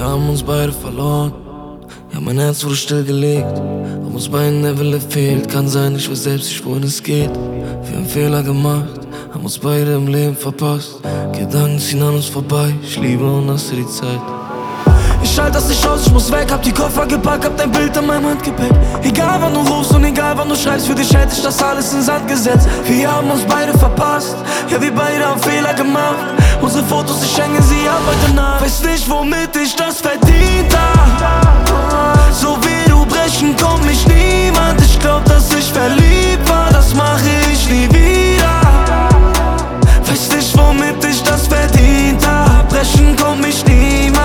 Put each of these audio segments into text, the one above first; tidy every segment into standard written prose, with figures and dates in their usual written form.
haben uns beide verloren. Ja, mein Herz wurde stillgelegt, ob uns beiden der Wille fehlt. Kann sein, ich weiß selbst nicht, wohin es geht. Wir haben Fehler gemacht, haben uns beide im Leben verpasst. Gedanken ziehen an uns vorbei, ich liebe und hasse die Zeit. Ich halte das nicht aus, ich muss weg, hab die Koffer gepackt, hab dein Bild in meinem Handgepäck. Egal wann du rufst und egal wann du schreibst, für dich hätte ich das alles in Sand gesetzt. Wir haben uns beide verpasst, ja wir beide haben Fehler gemacht. Unsere Fotos, ich hänge sie ab heute Nacht. Weiß nicht, womit ich das verdient hab. So wie du brechen kommt mich niemand. Ich glaub, dass ich verliebt war, das mache ich nie wieder. Weiß nicht, womit ich das verdient hab. Brechen kommt mich niemand.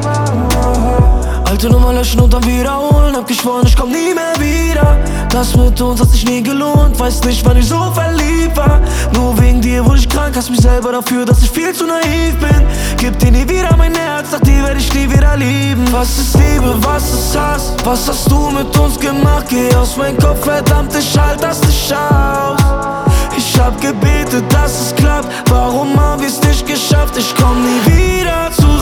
Alte Nummer löschen und dann wiederholen. Hab geschworen, ich komm nie mehr wieder. Das mit uns hat sich nie gelohnt. Weiß nicht, wann ich so verliebt war. Nur wegen dir wurde ich krank. Hass mich selber dafür, dass ich viel zu naiv bin. Gib dir nie wieder mein Herz, nach dir werd ich nie wieder lieben. Was ist Liebe, was ist Hass? Was hast du mit uns gemacht? Geh aus meinem Kopf, verdammt, ich halt das nicht aus. Ich hab gebetet, dass es klappt. Warum haben wir's nicht geschafft? Ich komm nie wieder zurück.